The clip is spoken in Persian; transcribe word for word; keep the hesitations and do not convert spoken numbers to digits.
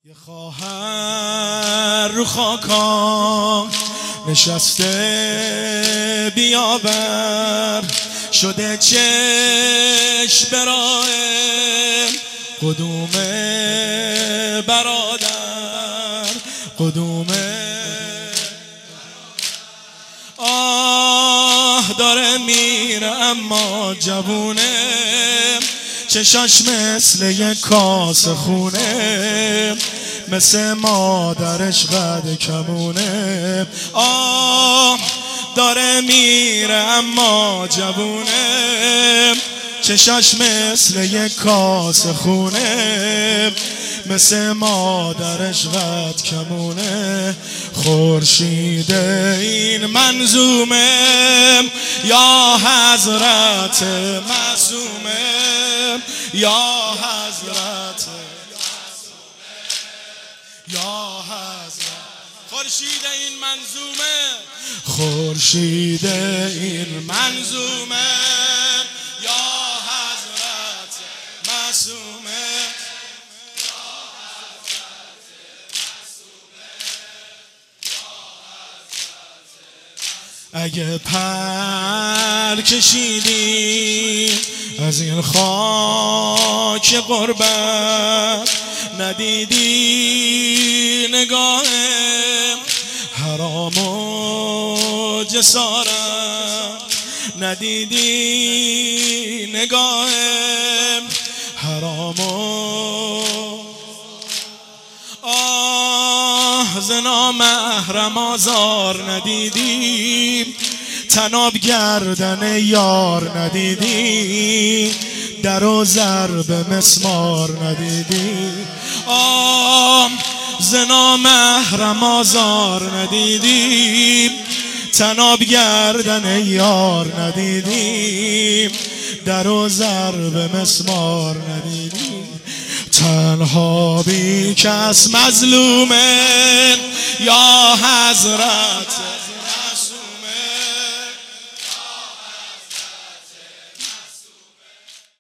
یه خواهر رو خاکام نشسته بیاور شده چشم برای قدومه برادر قدومه آه داره میره اما جوونه چشاش مثل یک کاسه خونه مثل مادرش قد کمونه آه داره میره اما جوونه چشاش مثل یک کاسه خونه مثل مادرش قد کمونه خورشید این منظومه یا حضرت معصومه یا حضرت یا حضرت خورشید این منظومه خورشید این منظومه یا حضرت معصومه اگه پر کشیدی از این خاک غربت ندیدی نگاه حرام و جسارت ندیدی نگاه حرام و آه زنا محرم آزار ندیدی تناب گردن یار ندیدی در و ضرب مسمار ندیدی آه زنا محرم آزار ندیدی تناب گردن یار ندیدی در و ضرب مسمار ندیدی تنها بی کس مظلومه یا حضرت